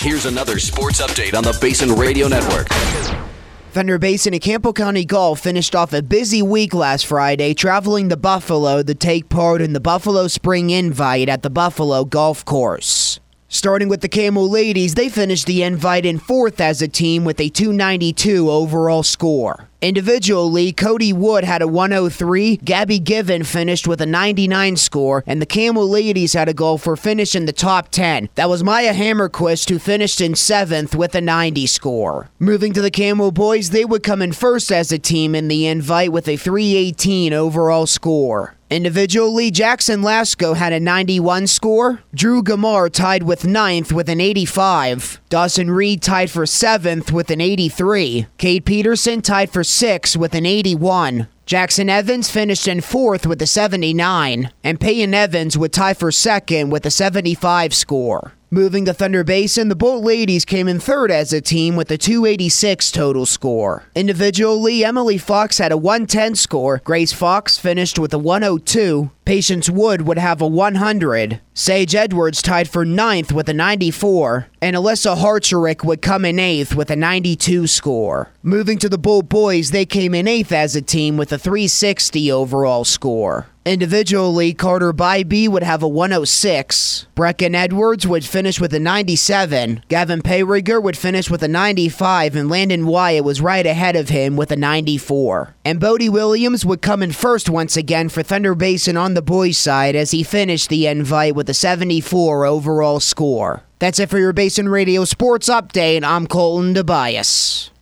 Here's another sports update on the Basin Radio Network. Thunder Basin and Campo County Golf finished off a busy week last Friday, traveling to Buffalo to take part in the Buffalo Spring Invite at the Buffalo Golf Course. Starting with the Camel ladies, they finished the Invite in fourth as a team with a 292 overall score. Individually, Cody Wood had a 103, Gabby Given finished with a 99 score, and the Camel ladies had a golfer finish in the top 10. That was Maya Hammerquist, who finished in 7th with a 90 score. Moving to the Camel boys, they would come in first as a team in the Invite with a 318 overall score. Individually, Jackson Lasco had a 91 score. Drew Gamar tied with 9th with an 85. Dawson Reed tied for 7th with an 83. Kate Peterson tied for 6th with an 81. Jackson Evans finished in 4th with a 79. And Peyton Evans would tie for 2nd with a 75 score. Moving to Thunder Basin, the Bolt ladies came in 3rd as a team with a 286 total score. Individually, Emily Fox had a 110 score. Grace Fox finished with a 102. Patience Wood would have a 100. Sage Edwards tied for 9th with a 94. And Alyssa Harcherick would come in 8th with a 92 score. Moving to the Bolt boys, they came in 8th as a team with a 360 overall score. Individually, Carter Bybee would have a 106. Brecken Edwards would finish with a 97. Gavin Payriger would finish with a 95, and Landon Wyatt was right ahead of him with a 94. And Bodie Williams would come in first once again for Thunder Basin on the boys' side as he finished the Invite with a 74 overall score. That's it for your Basin Radio Sports Update. I'm Colton Tobias.